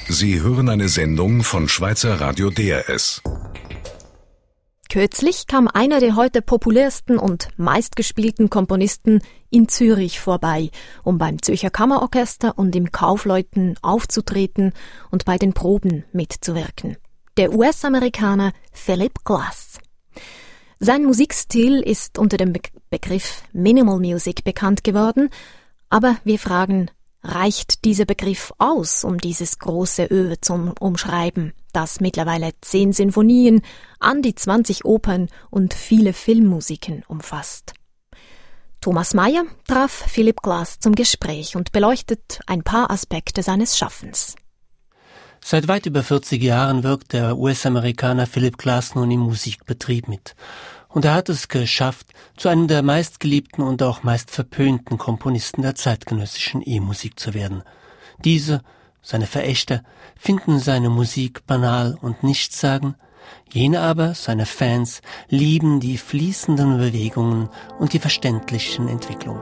Sie hören eine Sendung von Schweizer Radio DRS. Kürzlich kam einer der heute populärsten und meistgespielten Komponisten in Zürich vorbei, um beim Zürcher Kammerorchester und im Kaufleuten aufzutreten und bei den Proben mitzuwirken. Der US-Amerikaner Philip Glass. Sein Musikstil ist unter dem Begriff Minimal Music bekannt geworden, aber wir fragen, reicht dieser Begriff aus, um dieses große Öl zu umschreiben, das mittlerweile 10 Sinfonien, an die 20 Opern und viele Filmmusiken umfasst? Thomas Mayer traf Philip Glass zum Gespräch und beleuchtet ein paar Aspekte seines Schaffens. Seit weit über 40 Jahren wirkt der US-Amerikaner Philip Glass nun im Musikbetrieb mit. Und er hat es geschafft, zu einem der meistgeliebten und auch meist verpönten Komponisten der zeitgenössischen E-Musik zu werden. Diese, seine Verächter, finden seine Musik banal und nichtssagend, jene aber, seine Fans, lieben die fließenden Bewegungen und die verständlichen Entwicklungen.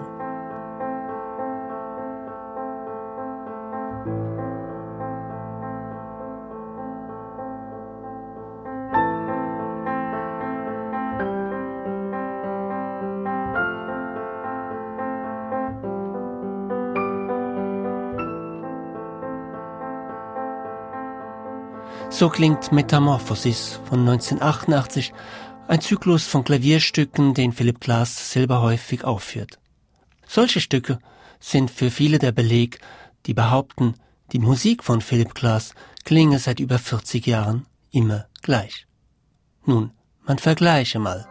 So klingt Metamorphosis von 1988, ein Zyklus von Klavierstücken, den Philip Glass selber häufig aufführt. Solche Stücke sind für viele der Beleg, die behaupten, die Musik von Philip Glass klinge seit über 40 Jahren immer gleich. Nun, man vergleiche mal.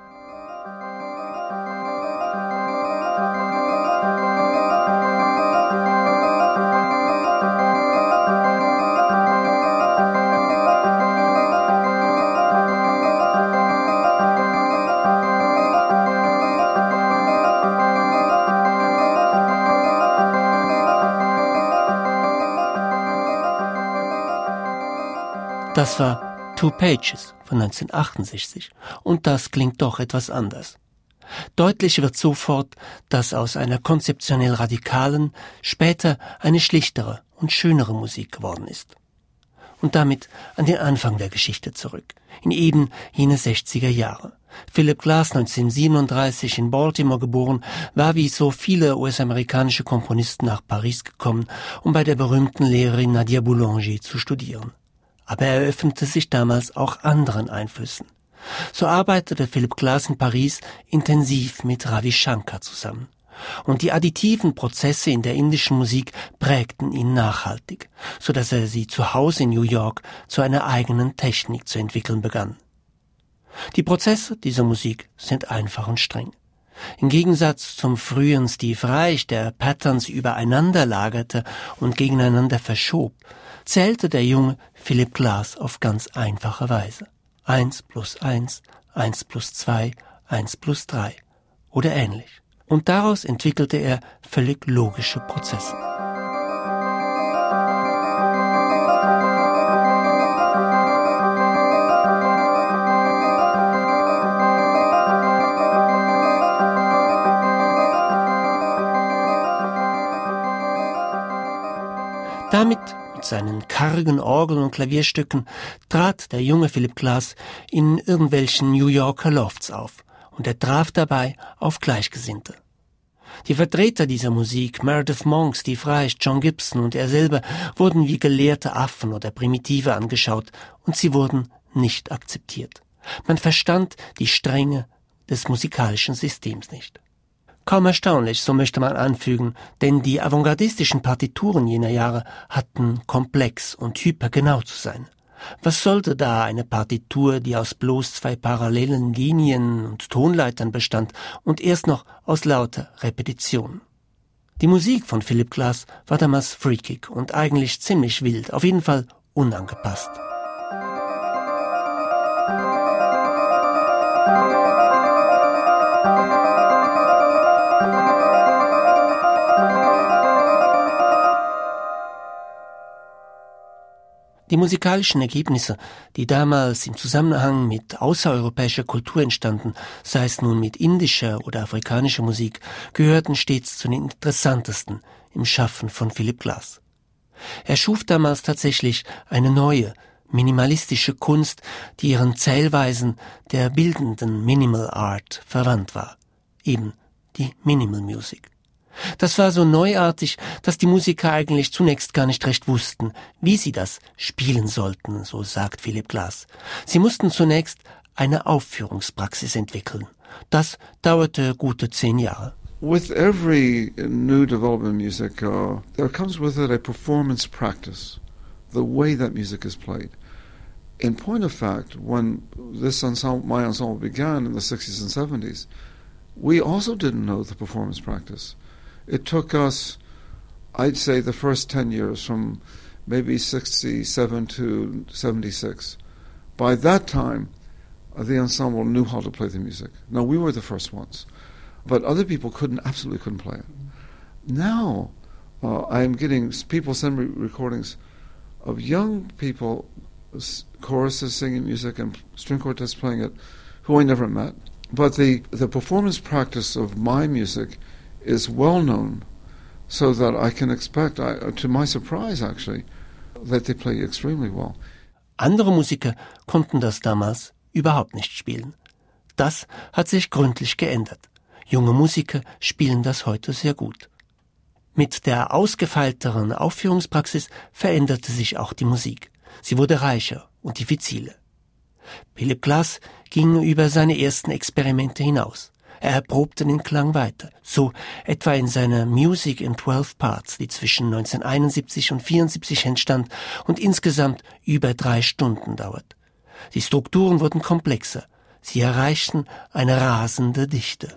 Das war Two Pages von 1968 und das klingt doch etwas anders. Deutlich wird sofort, dass aus einer konzeptionell radikalen später eine schlichtere und schönere Musik geworden ist. Und damit an den Anfang der Geschichte zurück, in eben jene 60er Jahre. Philip Glass, 1937 in Baltimore geboren, war wie so viele US-amerikanische Komponisten nach Paris gekommen, um bei der berühmten Lehrerin Nadia Boulanger zu studieren. Aber er öffnete sich damals auch anderen Einflüssen. So arbeitete Philip Glass in Paris intensiv mit Ravi Shankar zusammen. Und die additiven Prozesse in der indischen Musik prägten ihn nachhaltig, so dass er sie zu Hause in New York zu einer eigenen Technik zu entwickeln begann. Die Prozesse dieser Musik sind einfach und streng. Im Gegensatz zum frühen Steve Reich, der Patterns übereinander lagerte und gegeneinander verschob, zählte der junge Philip Glass auf ganz einfache Weise. 1 plus 1, 1 plus 2, 1 plus 3 oder ähnlich. Und daraus entwickelte er völlig logische Prozesse. Damit, mit seinen kargen Orgeln und Klavierstücken, trat der junge Philip Glass in irgendwelchen New Yorker Lofts auf und er traf dabei auf Gleichgesinnte. Die Vertreter dieser Musik, Meredith Monk, Steve Reich, John Gibson und er selber, wurden wie gelehrte Affen oder Primitive angeschaut und sie wurden nicht akzeptiert. Man verstand die Strenge des musikalischen Systems nicht. Kaum erstaunlich, so möchte man anfügen, denn die avantgardistischen Partituren jener Jahre hatten komplex und hypergenau zu sein. Was sollte da eine Partitur, die aus bloß 2 parallelen Linien und Tonleitern bestand und erst noch aus lauter Repetition? Die Musik von Philip Glass war damals freakig und eigentlich ziemlich wild, auf jeden Fall unangepasst. Die musikalischen Ergebnisse, die damals im Zusammenhang mit außereuropäischer Kultur entstanden, sei es nun mit indischer oder afrikanischer Musik, gehörten stets zu den interessantesten im Schaffen von Philip Glass. Er schuf damals tatsächlich eine neue, minimalistische Kunst, die ihren Zählweisen der bildenden Minimal Art verwandt war. Eben die Minimal Music. Das war so neuartig, dass die Musiker eigentlich zunächst gar nicht recht wussten, wie sie das spielen sollten, so sagt Philip Glass. Sie mussten zunächst eine Aufführungspraxis entwickeln. Das dauerte gute 10 Jahre. With every new development music, there comes with it a performance practice, the way that music is played. In point of fact, when this ensemble, my ensemble began in the 60s and 70s, we also didn't know the performance practice. It took us, I'd say, the first 10 years, from maybe 67 to 76. By that time, the ensemble knew how to play the music. Now, we were the first ones, but other people absolutely couldn't play it. Now, I'm getting, people send me recordings of young people, choruses singing music and string quartets playing it, who I never met. But the performance practice of my music is well known, so that I can expect, to my surprise actually, that they play extremely well. Andere Musiker konnten das damals überhaupt nicht spielen. Das hat sich gründlich geändert. Junge Musiker spielen das heute sehr gut. Mit der ausgefeilteren Aufführungspraxis veränderte sich auch die Musik. Sie wurde reicher und diffiziler. Philip Glass ging über seine ersten Experimente hinaus. Er erprobte den Klang weiter, so etwa in seiner Music in 12 Parts, die zwischen 1971 und 1974 entstand und insgesamt über 3 Stunden dauert. Die Strukturen wurden komplexer, sie erreichten eine rasende Dichte.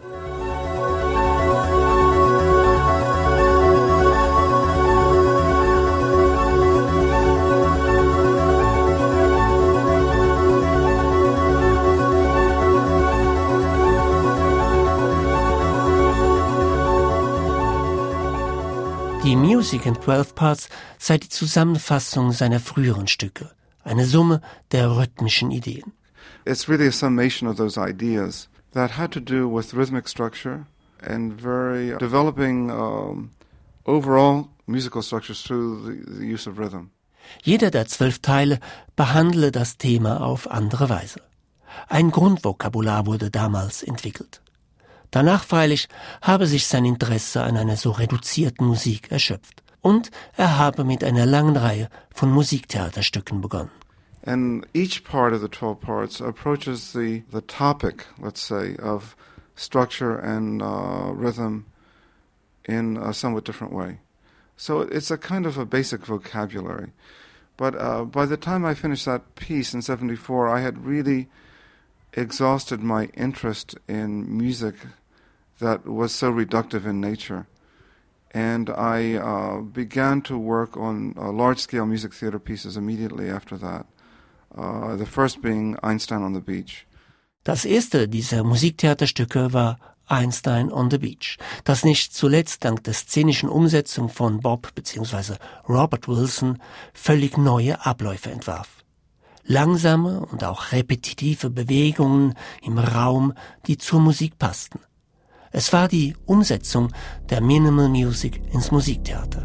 Die Music in 12 Parts sei die Zusammenfassung seiner früheren Stücke, eine Summe der rhythmischen Ideen. It's really a summation of those ideas that had to do with rhythmic structure and very developing overall musical structures through the use of rhythm. Jeder der 12 Teile behandle das Thema auf andere Weise. Ein Grundvokabular wurde damals entwickelt. Danach freilich habe sich sein Interesse an einer so reduzierten Musik erschöpft und er habe mit einer langen Reihe von Musiktheaterstücken begonnen. And each part of the 12 parts approaches the topic, let's say, of structure and rhythm in a somewhat different way. So it's a kind of a basic vocabulary. But by the time I finished that piece in 74, I had really exhausted my interest in music that was so reductive in nature. And I began to work on large-scale music theater pieces immediately after that. The first being Einstein on the Beach. Das erste dieser Musiktheaterstücke war Einstein on the Beach, das nicht zuletzt dank der szenischen Umsetzung von Bob bzw. Robert Wilson völlig neue Abläufe entwarf. Langsame und auch repetitive Bewegungen im Raum, die zur Musik passten. Es war die Umsetzung der Minimal Music ins Musiktheater.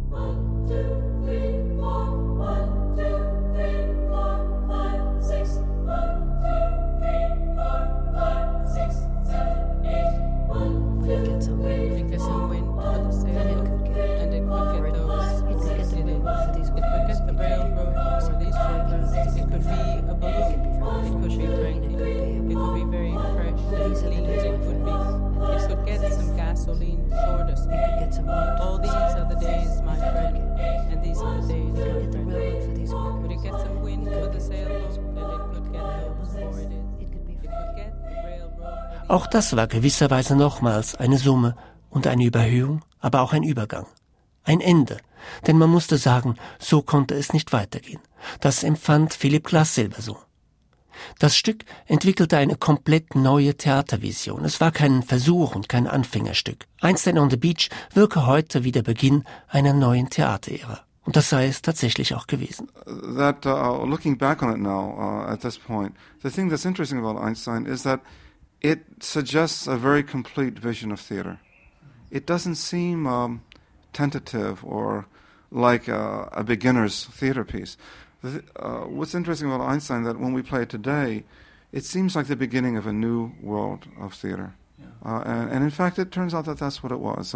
Auch das war gewisserweise nochmals eine Summe und eine Überhöhung, aber auch ein Übergang. Ein Ende, denn man musste sagen, so konnte es nicht weitergehen. Das empfand Philip Glass selber so. Das Stück entwickelte eine komplett neue Theatervision. Es war kein Versuch und kein Anfängerstück. Einstein on the Beach wirke heute wie der Beginn einer neuen Theaterära. Und das sei es tatsächlich auch gewesen. That looking back on it now, at this point, the thing that's interesting about Einstein is that it suggests a very complete vision of theater. It doesn't seem tentative or like a beginner's theater piece. What's interesting about Einstein that when we play it today, it seems like the beginning of a new world of theater. Yeah. And in fact, it turns out that that's what it was.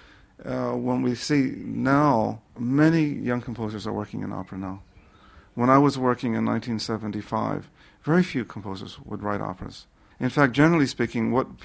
When we see now, many young composers are working in opera now. When I was working in 1975, very few composers would write operas. In fact, generally speaking, what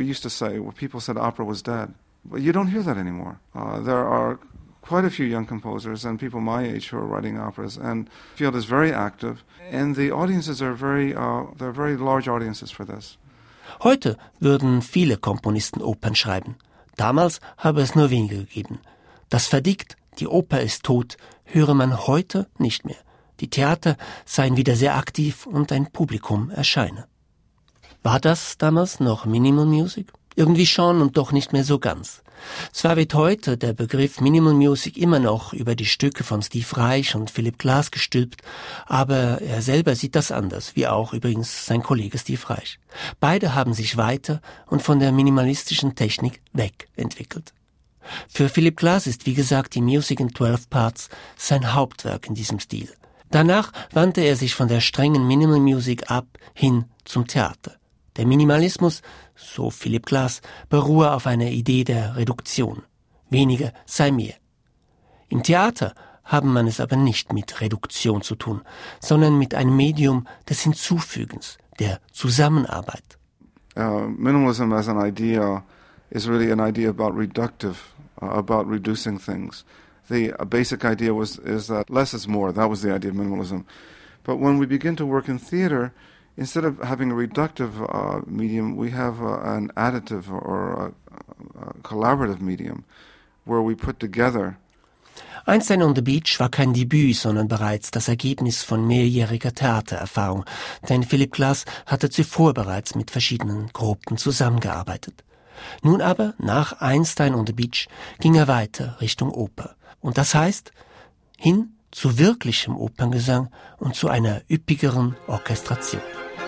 people said opera was dead. But you don't hear that anymore. There are quite a few young composers and people my age who are writing operas, and the field is very active, and the audiences are they're very large audiences for this. Heute würden viele Komponisten Opern schreiben. Damals habe es nur wenige gegeben. Das Verdikt, die Oper ist tot, höre man heute nicht mehr. Die Theater seien wieder sehr aktiv und ein Publikum erscheine. War das damals noch Minimal Music? Irgendwie schon und doch nicht mehr so ganz. Zwar wird heute der Begriff Minimal Music immer noch über die Stücke von Steve Reich und Philip Glass gestülpt, aber er selber sieht das anders, wie auch übrigens sein Kollege Steve Reich. Beide haben sich weiter und von der minimalistischen Technik weg entwickelt. Für Philip Glass ist, wie gesagt, die Music in 12 Parts sein Hauptwerk in diesem Stil. Danach wandte er sich von der strengen Minimal Music ab hin zum Theater. Der Minimalismus, so Philip Glass, beruhe auf einer Idee der Reduktion. Weniger sei mehr. Im Theater haben man es aber nicht mit Reduktion zu tun, sondern mit einem Medium des Hinzufügens, der Zusammenarbeit. Minimalism as an idea is really an idea about about reducing things. The basic idea is that less is more. That was the idea of minimalism. But when we begin to work in theater, instead of having a reductive medium, we have an additive or a collaborative medium where we put together. Einstein on the Beach war kein Debüt, sondern bereits das Ergebnis von mehrjähriger Theatererfahrung, denn Philip Glass hatte zuvor bereits mit verschiedenen Gruppen zusammengearbeitet. Nun aber, nach Einstein on the Beach, ging er weiter Richtung Oper. Und das heißt, hin zu wirklichem Operngesang und zu einer üppigeren Orchestration.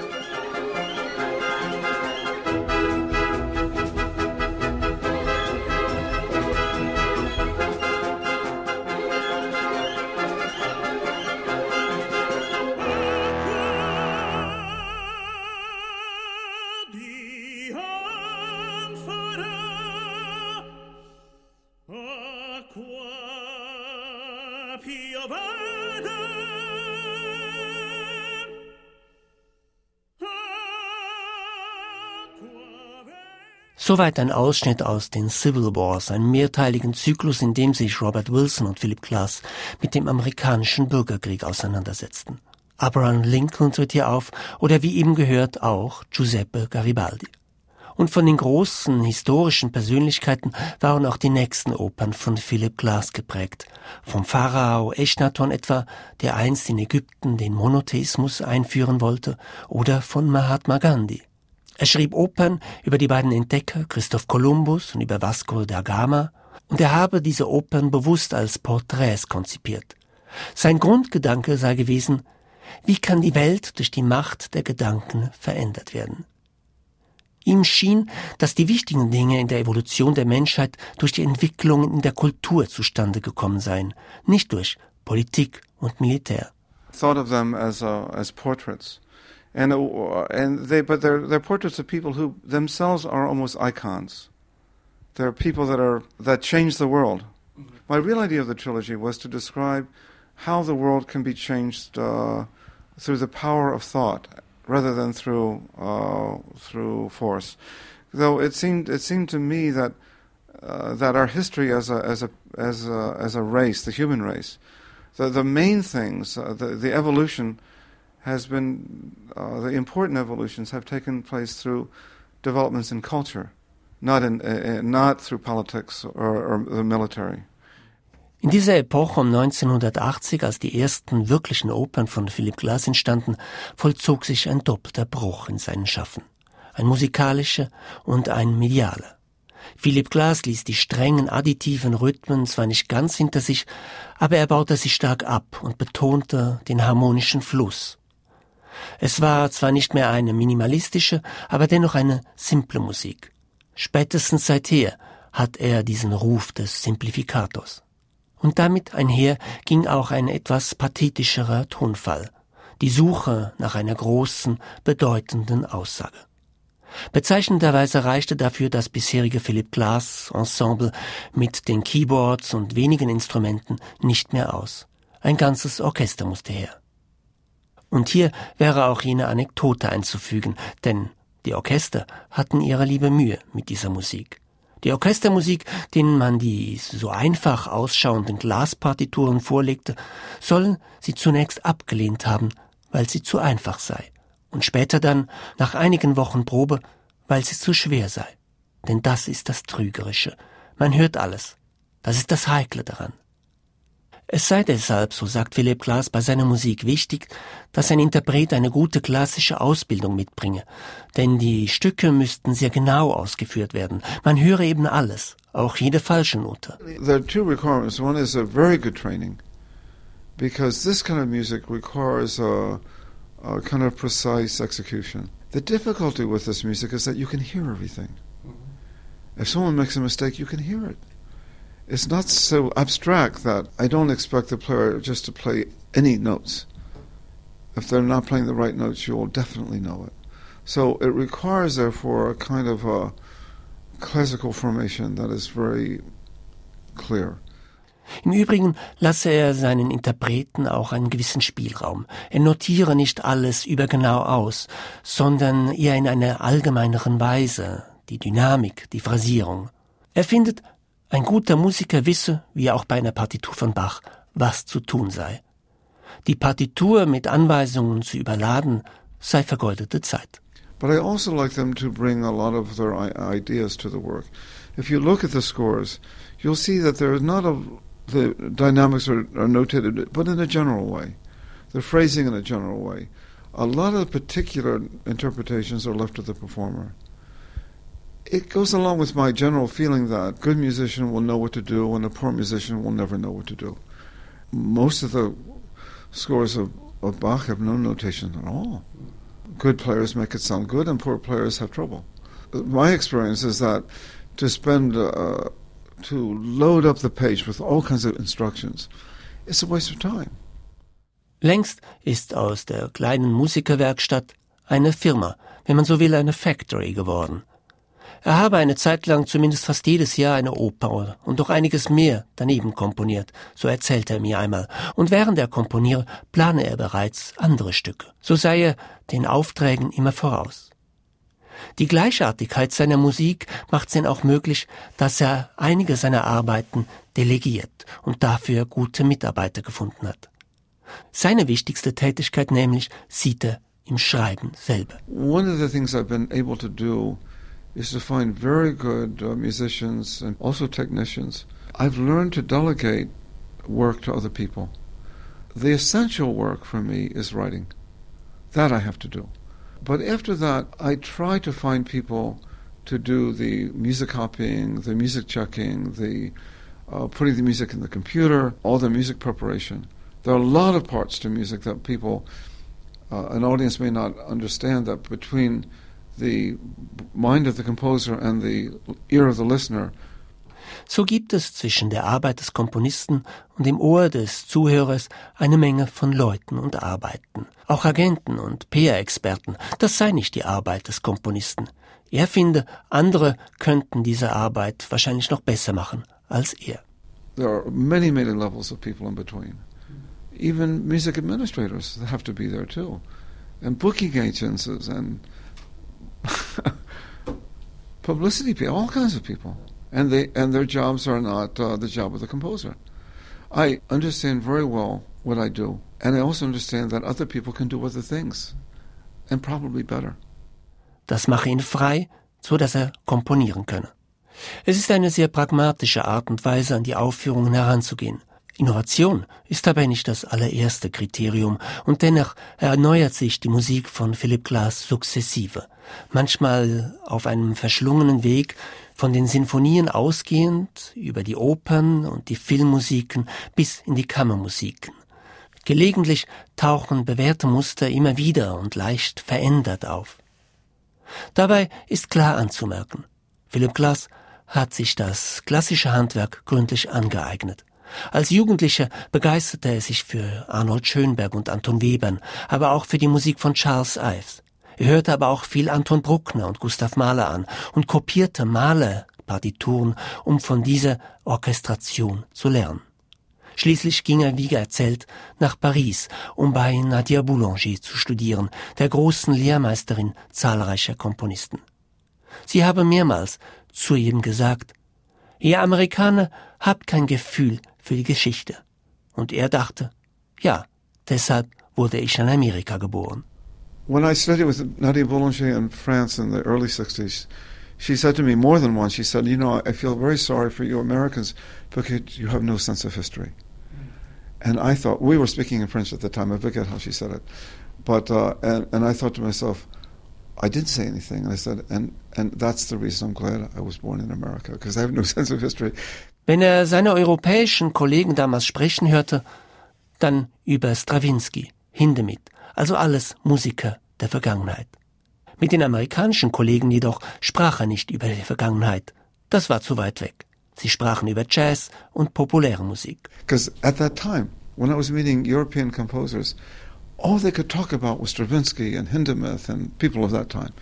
Soweit ein Ausschnitt aus den Civil Wars, einem mehrteiligen Zyklus, in dem sich Robert Wilson und Philip Glass mit dem amerikanischen Bürgerkrieg auseinandersetzten. Abraham Lincoln tritt hier auf oder wie eben gehört auch Giuseppe Garibaldi. Und von den großen historischen Persönlichkeiten waren auch die nächsten Opern von Philip Glass geprägt. Vom Pharao Echnaton etwa, der einst in Ägypten den Monotheismus einführen wollte, oder von Mahatma Gandhi. Er schrieb Opern über die beiden Entdecker Christoph Kolumbus und über Vasco da Gama, und er habe diese Opern bewusst als Porträts konzipiert. Sein Grundgedanke sei gewesen, wie kann die Welt durch die Macht der Gedanken verändert werden? Ihm schien, dass die wichtigen Dinge in der Evolution der Menschheit durch die Entwicklungen in der Kultur zustande gekommen seien, nicht durch Politik und Militär. Thought of them as portraits. But they're portraits of people who themselves are almost icons. They're people that change the world. Mm-hmm. My real idea of the trilogy was to describe how the world can be changed through the power of thought, rather than through force. Though it seemed to me that our history as a race, the human race, the main things, the evolution has been, the important evolutions have taken place through developments in culture, not through politics or the military. In dieser Epoche um 1980, als die ersten wirklichen Opern von Philip Glass entstanden, vollzog sich ein doppelter Bruch in seinem Schaffen. Ein musikalischer und ein medialer. Philip Glass ließ die strengen additiven Rhythmen zwar nicht ganz hinter sich, aber er baute sie stark ab und betonte den harmonischen Fluss. Es war zwar nicht mehr eine minimalistische, aber dennoch eine simple Musik. Spätestens seither hat er diesen Ruf des Simplifikators. Und damit einher ging auch ein etwas pathetischerer Tonfall, die Suche nach einer großen, bedeutenden Aussage. Bezeichnenderweise reichte dafür das bisherige Philip Glass Ensemble mit den Keyboards und wenigen Instrumenten nicht mehr aus. Ein ganzes Orchester musste her. Und hier wäre auch jene Anekdote einzufügen, denn die Orchester hatten ihre liebe Mühe mit dieser Musik. Die Orchestermusik, denen man die so einfach ausschauenden Glaspartituren vorlegte, sollen sie zunächst abgelehnt haben, weil sie zu einfach sei. Und später dann, nach einigen Wochen Probe, weil sie zu schwer sei. Denn das ist das Trügerische. Man hört alles. Das ist das Heikle daran. Es sei deshalb, so sagt Philip Glass, bei seiner Musik wichtig, dass ein Interpret eine gute klassische Ausbildung mitbringe. Denn die Stücke müssten sehr genau ausgeführt werden. Man höre eben alles, auch jede falsche Note. There are two requirements. One is a very good training, because this kind of music requires a kind of precise execution. The difficulty with this music is that you can hear everything. If someone makes a mistake, you can hear it. It's not so abstract that I don't expect the player just to play any notes. If they're not playing the right notes, you'll definitely know it. So it requires, therefore, a kind of a classical formation that is very clear. Im Übrigen lasse er seinen Interpreten auch einen gewissen Spielraum. Er notiere nicht alles übergenau aus, sondern eher in einer allgemeineren Weise, die Dynamik, die Phrasierung. Er findet, ein guter Musiker wisse, wie auch bei einer Partitur von Bach, was zu tun sei. Die Partitur mit Anweisungen zu überladen, sei vergeudete Zeit. But I also like them to bring a lot of their ideas to the work. If you look at the scores, you'll see that there is not the dynamics are notated, but in a general way. The phrasing in a general way. A lot of particular interpretations are left to the performer. It goes along with my general feeling that a good musician will know what to do and a poor musician will never know what to do. Most of the scores of Bach have no notation at all. Good players make it sound good and poor players have trouble. My experience is that to load up the page with all kinds of instructions, it's a waste of time. Längst ist aus der kleinen Musikerwerkstatt eine Firma, wenn man so will, eine Factory geworden. Er habe eine Zeit lang zumindest fast jedes Jahr eine Oper und noch einiges mehr daneben komponiert, so erzählte er mir einmal. Und während er komponiere, plane er bereits andere Stücke. So sei er den Aufträgen immer voraus. Die Gleichartigkeit seiner Musik macht es ihm auch möglich, dass er einige seiner Arbeiten delegiert und dafür gute Mitarbeiter gefunden hat. Seine wichtigste Tätigkeit nämlich sieht er im Schreiben selber. One of the things I've been able to do is to find very good musicians and also technicians. I've learned to delegate work to other people. The essential work for me is writing. That I have to do. But after that, I try to find people to do the music copying, the music checking, the putting the music in the computer, all the music preparation. There are a lot of parts to music that people, an audience may not understand, that between the mind of the composer and the ear of the listener. So gibt es zwischen der Arbeit des Komponisten und dem Ohr des Zuhörers eine Menge von Leuten und Arbeiten. Auch Agenten und PR-Experten, das sei nicht die Arbeit des Komponisten. Er finde, andere könnten diese Arbeit wahrscheinlich noch besser machen als er. There are many, many levels of people in between. Even music administrators have to be there too. And booking agents and publicity people, all kinds of people. And their jobs are not the job of the composer. I understand very well what I do, and I also understand that other people can do other things, and probably better. Das mache ihn frei, so dass er komponieren könne. Es ist eine sehr pragmatische Art und Weise, an die Aufführungen heranzugehen. Innovation ist dabei nicht das allererste Kriterium, und dennoch erneuert sich die Musik von Philip Glass sukzessive. Manchmal auf einem verschlungenen Weg, von den Sinfonien ausgehend, über die Opern und die Filmmusiken bis in die Kammermusiken. Gelegentlich tauchen bewährte Muster immer wieder und leicht verändert auf. Dabei ist klar anzumerken, Philip Glass hat sich das klassische Handwerk gründlich angeeignet. Als Jugendlicher begeisterte er sich für Arnold Schönberg und Anton Webern, aber auch für die Musik von Charles Ives. Er hörte aber auch viel Anton Bruckner und Gustav Mahler an und kopierte Mahler-Partituren, um von dieser Orchestration zu lernen. Schließlich ging er, wie erzählt, nach Paris, um bei Nadia Boulanger zu studieren, der großen Lehrmeisterin zahlreicher Komponisten. Sie habe mehrmals zu ihm gesagt: Ihr Amerikaner habt kein Gefühl für die Geschichte. Und er dachte, ja, deshalb wurde ich in Amerika geboren. When I studied with Nadia Boulanger in France in the early 60s, she said to me more than once, she said, I feel very sorry for you Americans because you have no sense of history. And I thought, we were speaking in French at the time, I forget how she said it. But, and I thought to myself, I didn't say anything. And I said, and that's the reason I'm glad I was born in America, because I have no sense of history. Wenn er seine europäischen Kollegen damals sprechen hörte, dann über Stravinsky, Hindemith, also alles Musiker der Vergangenheit. Mit den amerikanischen Kollegen jedoch sprach er nicht über die Vergangenheit. Das war zu weit weg. Sie sprachen über Jazz und populäre Musik. Because at that time, when I was meeting European composers, all they could talk about was Stravinsky and Hindemith and people of that time.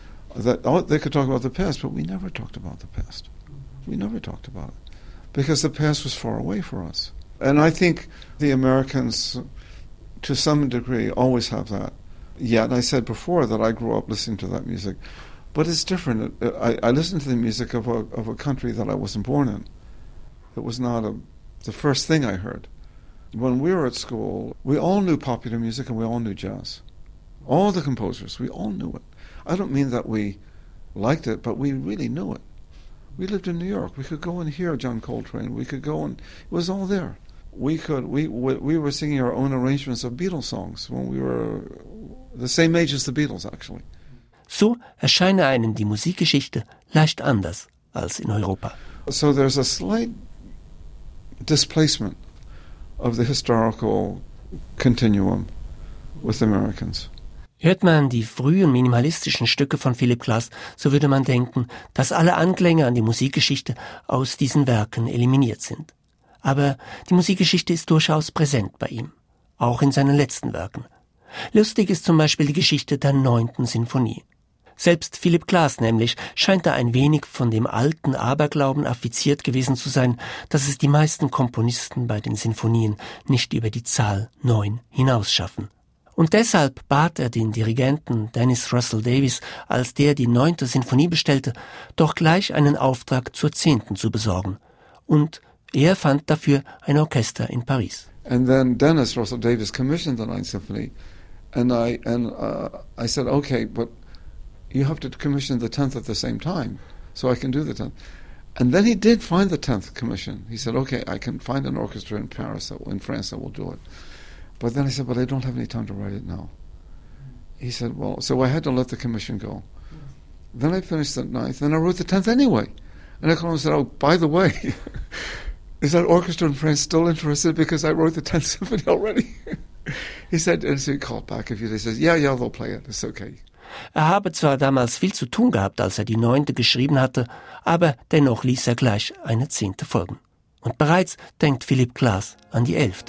They could talk about the past, but we never talked about the past. We never talked about it. Because the past was far away for us. And I think the Americans, to some degree, always have that. Yeah, and I said before that I grew up listening to that music. But it's different. I listened to the music of a country that I wasn't born in. It was not the first thing I heard. When we were at school, we all knew popular music and we all knew jazz. All the composers, we all knew it. I don't mean that we liked it, but we really knew it. We lived in New York. We could go and hear John Coltrane. We could go and it was all there. We were singing our own arrangements of Beatles songs when we were the same age as the Beatles, actually. So erscheine einem die Musikgeschichte leicht anders als in Europa. So there's a slight displacement of the historical continuum with Americans. Hört man die frühen minimalistischen Stücke von Philip Glass, so würde man denken, dass alle Anklänge an die Musikgeschichte aus diesen Werken eliminiert sind. Aber die Musikgeschichte ist durchaus präsent bei ihm, auch in seinen letzten Werken. Lustig ist zum Beispiel die Geschichte der 9. Sinfonie. Selbst Philip Glass nämlich scheint da ein wenig von dem alten Aberglauben affiziert gewesen zu sein, dass es die meisten Komponisten bei den Sinfonien nicht über die Zahl 9 hinausschaffen. Und deshalb bat er den Dirigenten Dennis Russell Davies, als der die 9. Sinfonie bestellte, doch gleich einen Auftrag zur 10. zu besorgen. Und er fand dafür ein Orchester in Paris. And then Dennis Russell Davies commissioned the 9th Symphony, and I said, okay, but you have to commission the 10th at the same time, so I can do the 10th. And then he did find the 10th commission. He said, okay, I can find an orchestra in Paris, in France, that will do it. But then I said, but I don't have any time to write it now. He said, well, so I had to let the commission go. Then I finished the 9th, and I wrote the 10th anyway. And I called him and said, oh, by the way, is that orchestra in France still interested because I wrote the 10th symphony already? He said, and so he called back a few days, he says, yeah, they'll play it, it's okay. Er habe zwar damals viel zu tun gehabt, als er die 9. geschrieben hatte, aber dennoch ließ er gleich eine 10. folgen. Und bereits denkt Philip Glass an die 11.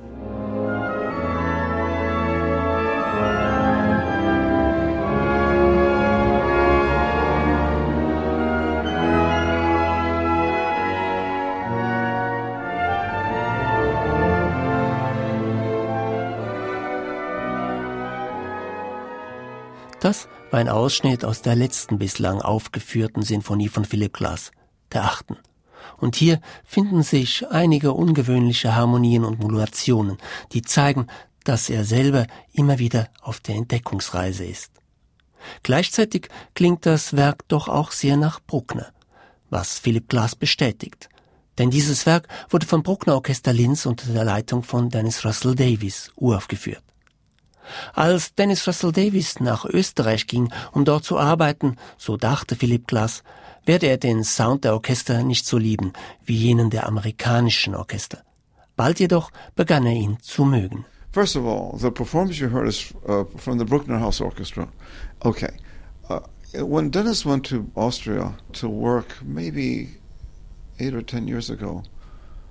Das war ein Ausschnitt aus der letzten bislang aufgeführten Sinfonie von Philip Glass, der 8. Und hier finden sich einige ungewöhnliche Harmonien und Modulationen, die zeigen, dass er selber immer wieder auf der Entdeckungsreise ist. Gleichzeitig klingt das Werk doch auch sehr nach Bruckner, was Philip Glass bestätigt. Denn dieses Werk wurde vom Bruckner Orchester Linz unter der Leitung von Dennis Russell Davies uraufgeführt. Als Dennis Russell Davies nach Österreich ging, um dort zu arbeiten, so dachte Philip Glass, werde er den Sound der Orchester nicht so lieben wie jenen der amerikanischen Orchester. Bald jedoch begann er ihn zu mögen. First of all, the performance you heard is from the Bruckner House Orchestra. Okay. When Dennis went to Austria to work maybe 8 or 10 years ago,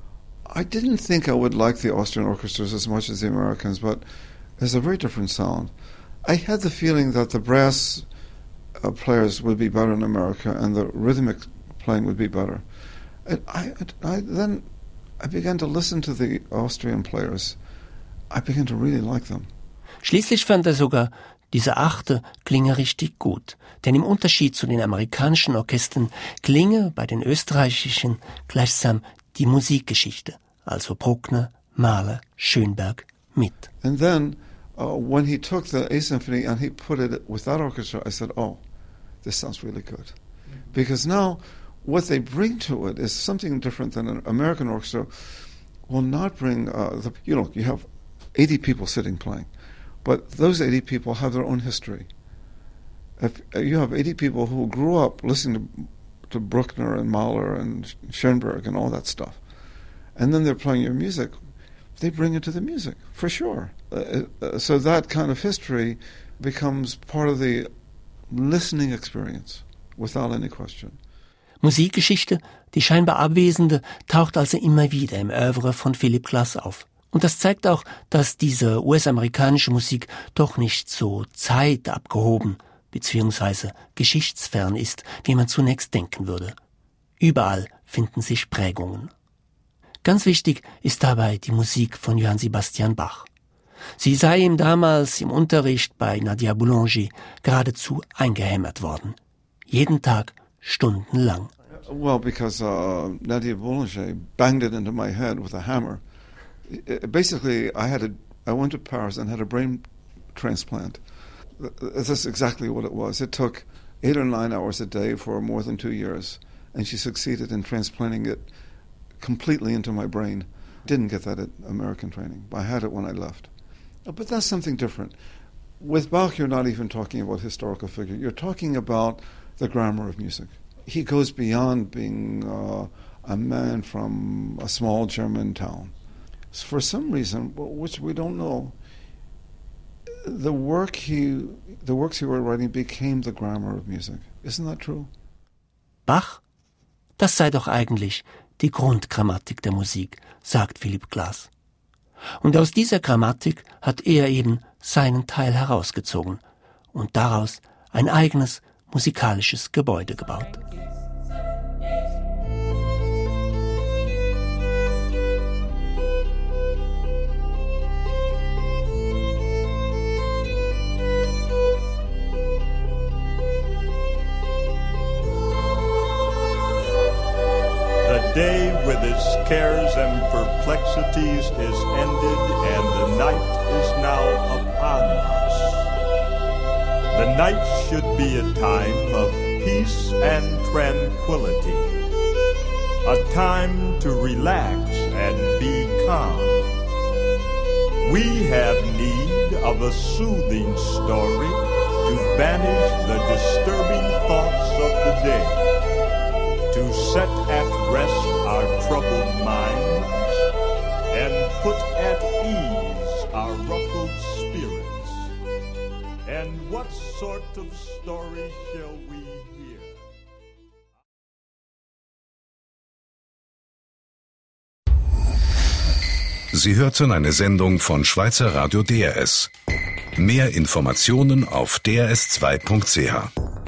I didn't think I would like the Austrian orchestras as much as the Americans, but there's a very different sound. I had the feeling that the brass players would be better in America and the rhythmic playing would be better. And then I began to listen to the Austrian players. I began to really like them. Schließlich fand sogar, diese Achte klinge richtig gut, denn im Unterschied zu den amerikanischen Orchestern klinge bei den österreichischen gleichsam die Musikgeschichte, also Bruckner, Mahler, Schönberg mit. And then when he took the A Symphony and he put it with that orchestra, I said, oh, this sounds really good. Because now what they bring to it is something different than an American orchestra will not bring, you have 80 people sitting playing, but those 80 people have their own history. If you have 80 people who grew up listening to Bruckner and Mahler and Schoenberg and all that stuff, and then they're playing your music, they bring it to the music, for sure. So that kind of history becomes part of the listening experience, without any question. Musikgeschichte, die scheinbar abwesende, taucht also immer wieder im Œuvre von Philip Glass auf. Und das zeigt auch, dass diese US-amerikanische Musik doch nicht so zeitabgehoben bzw. geschichtsfern ist, wie man zunächst denken würde. Überall finden sich Prägungen. Ganz wichtig ist dabei die Musik von Johann Sebastian Bach. Sie sei ihm damals im Unterricht bei Nadia Boulanger geradezu eingehämmert worden. Jeden Tag stundenlang. Well, because Nadia Boulanger banged it into my head with a hammer. Basically, I went to Paris and had a brain transplant. That's exactly what it was. It took 8 or 9 hours a day for more than 2 years, and she succeeded in transplanting it completely into my brain. Didn't get that at American training. I had it when I left. But that's something different. With Bach, you're not even talking about historical figure. You're talking about the grammar of music. He goes beyond being a man from a small German town. For some reason, which we don't know, the works he were writing became the grammar of music. Isn't that true? Bach? Das sei doch eigentlich die Grundgrammatik der Musik, sagt Philip Glass. Und aus dieser Grammatik hat er eben seinen Teil herausgezogen und daraus ein eigenes musikalisches Gebäude gebaut. Day with its cares and perplexities is ended, and the night is now upon us. The night should be a time of peace and tranquility, a time to relax and be calm. We have need of a soothing story to banish the disturbing thoughts of the day, to set at rest our troubled minds and put at ease our ruffled spirits. And what sort of story shall we hear? Sie hörten eine Sendung von Schweizer Radio DRS. Mehr Informationen auf drs2.ch.